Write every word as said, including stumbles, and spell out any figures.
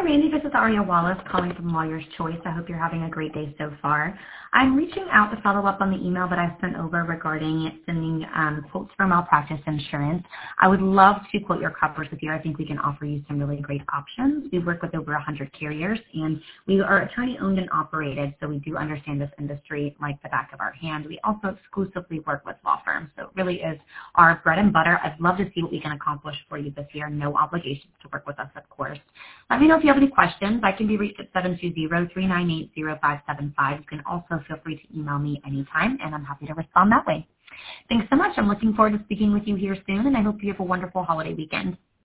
Randy. This is Aria Wallace calling from Lawyer's Choice. I hope you're having a great day so far. I'm reaching out to follow up on the email that I sent over regarding sending um, quotes for malpractice insurance. I would love to quote your coverage with you. I think we can offer you some really great options. We work with over one hundred carriers, and we are attorney-owned and operated, so we do understand this industry like the back of our hand. We also exclusively work with law firms, so it really is our bread and butter. I'd love to see what we can accomplish for you this year. No obligations to work with us, of course. Let me know if you have any questions. I can be reached at seven two zero, three nine eight, zero five seven five. You can also feel free to email me anytime, and I'm happy to respond that way. Thanks so much. I'm looking forward to speaking with you here soon, and I hope you have a wonderful holiday weekend.